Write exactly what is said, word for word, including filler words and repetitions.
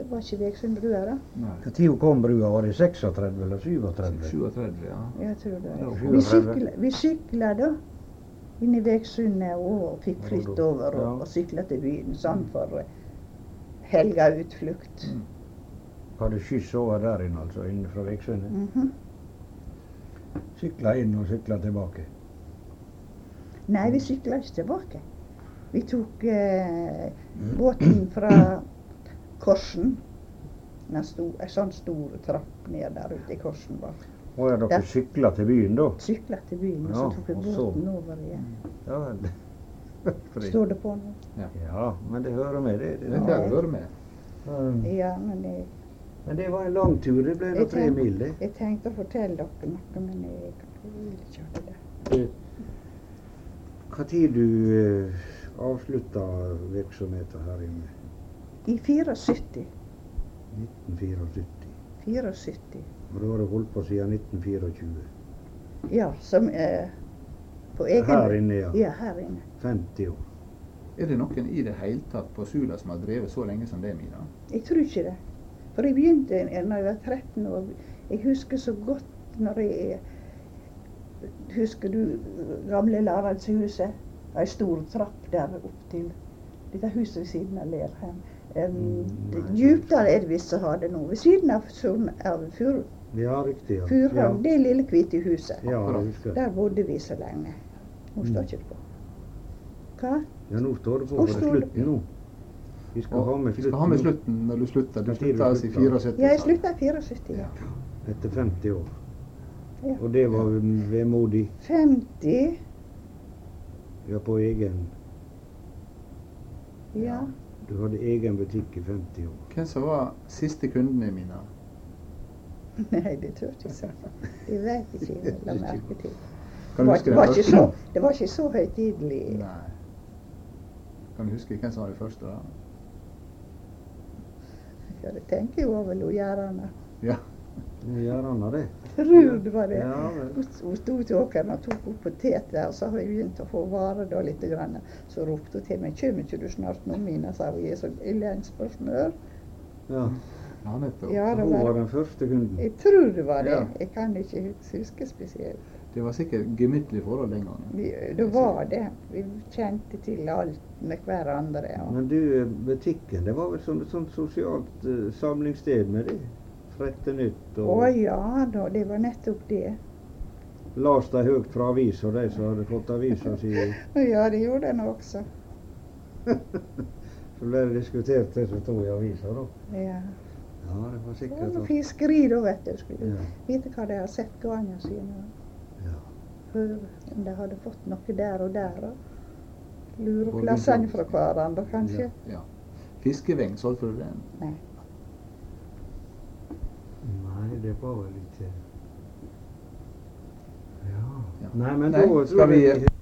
Det var ikke Veksundbrua da? Nei. Hva tid kom brua? Var det seksogtredve eller syvogtredve? syvogtredve, ja. Jeg tror det. Ja, Vi sykla, vi sykla da inn i Veksundet og fikk fritt over og, Ja. og sykla til byen sånn for eh, helgautflukt. Mm. Hadde skyss over der inne, altså, inne fra Veksundet. Mhm. Sykla inn og sykla tilbake. Nei, vi sykla ikke tilbake. Vi tok eh, båten fra Korsen. En sto- en sånn stor trapp ned der ute i Korsen. Var. Og ja, dere Der. sykla til byen da? Sykla til byen, og Ja, så tok vi og så- båten over igjen. Ja vel. Fordi- Står det på nå? Ja, men det hører med det. det Det kan jeg høre med. Um, Ja, men jeg, Men det var en lang tur. Det ble nå jeg, tre tenk, mil, det. jeg tenkte å fortelle dere noe, men jeg, jeg vil ikke ha det der. Hva tid du eh, avslutta virksomheten her inne? I syttifire. nitten syttifire. syttifire. Og da har du holdt på siden nitten tjuefire. Ja, som eh, på egen... Her inne, ja. Ja, her inne. femti år. Er det noen i det hele tatt på Sula som har drevet så lenge som det, Mina? Jeg tror ikke det. For jeg begynte da jeg var tretten år. Jeg husker så godt når jeg Husker du gamle Laraldshuset? En stor trapp der opp til dette huset ved siden av Lerheim. Um, Mm, Djupdal er det visst som har det nå. Ved siden av, Sorn- av Fur, Ja, riktig. ja. Furhavn, det lille hvite huset. Ja, ja, jeg husker. Der bodde vi så lenge. Nå står ikke det på. Hva? Ja, nå står det på, Nå for det står er det- slutten nå. Vi skal ha med Vi skal slutten ha med nå. slutten når du slutter. Du Hva tid du slutta altså i slutta? syttifire. Ja, jeg slutta i syttifire. Ja. Etter femti år. Ja. Og det var vemodig. femti. Ja, på egen. Ja. Du hadde egen butikk i femti år. Hvem som var siste kundene mine? Nei, det tør jeg ikke si. Jeg vet ikke. Jeg la merke til. Kan Det du var, huske det den var ikke første? så, det var ikke så høytidelig. Nei. Kan du huske hvem som var det første? da? Ja, det tenker jo over lojærene. Ja. Nå gjør han det. Tror det var det. Ja, vel. Hun hun sto til åkeren og tok opp potet der, og så har vi begynt å få varer da litt. Grann. Så ropte hun til meg, «Kjem ikke du snart nå, Mina?» sa hun, «Jeg er så lengst på smør». Ja. Ja, nettopp. Ja, det Hun var var, den første kunden. jeg tror det var det. Ja. Jeg kan ikke huske spesielt. Det var sikkert gemyttlig forhold den gangen. Vi, det var det. Vi kjente til alt med hverandre. Og Men du, butikken, det var vel sånn et sånt sosialt uh, samlingssted med det? Frette nytt Å og ja da, det var nettopp det. las de høyt fra avisa, de som hadde fått avisa si. Ja, det gjorde den også. Så ble det diskutert det som stod i avisa, da. Ja. Ja, det var Det sikkert var noe at- fiskeri da, vet du. Skulle Ja. vite hva de har sett garnene sine. Ja. Høre om de hadde fått noe der og der. Og lure Både plassene sånn- fra hverandre, kanskje. Ja. Fiskeveng, solgte du den? Nei. Nei, det var vel ikke Ja. Ja. Nei, men Nei, da skal tror vi- jeg